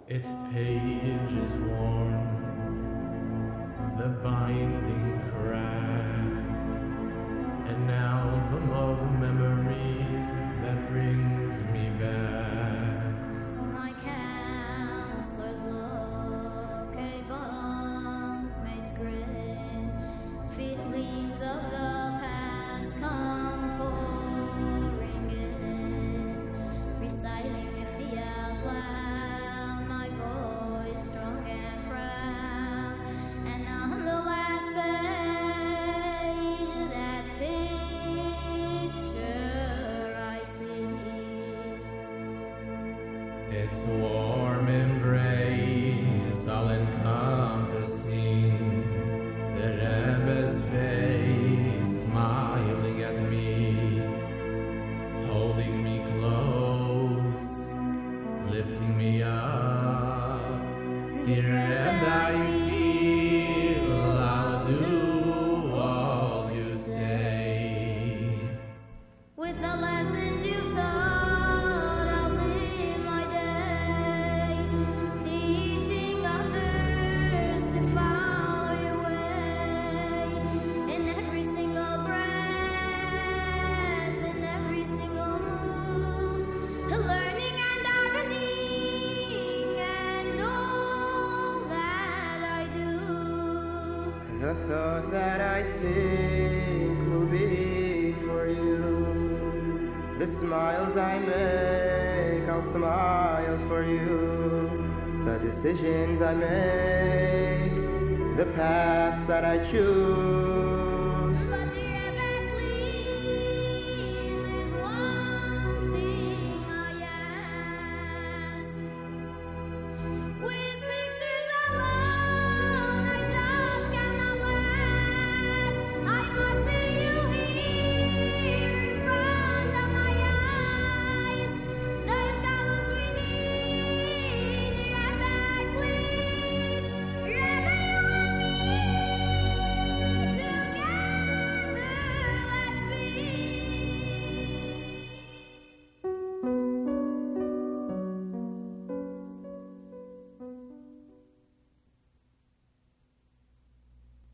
Its page is worn, the binding cracked, an album of memories that brings me back. My counselors look a bunkmate's grin. Feelings of the past come pouring in. Reciting the out loud, my voice strong and proud. And on the last page of that picture I see. Its warm embrace, all encompassing, the Rebbe's face smiling at me, holding me close, lifting me up. Dear Rebbe, I feel I'll do all you say. With the lessons you taught, I'll live my day, teaching others to follow your way. In every single breath, in every single move, learning and davening, and all that I do. The thoughts that I think will be for you. The smiles I make, I'll smile for you. The decisions I make, the paths that I choose,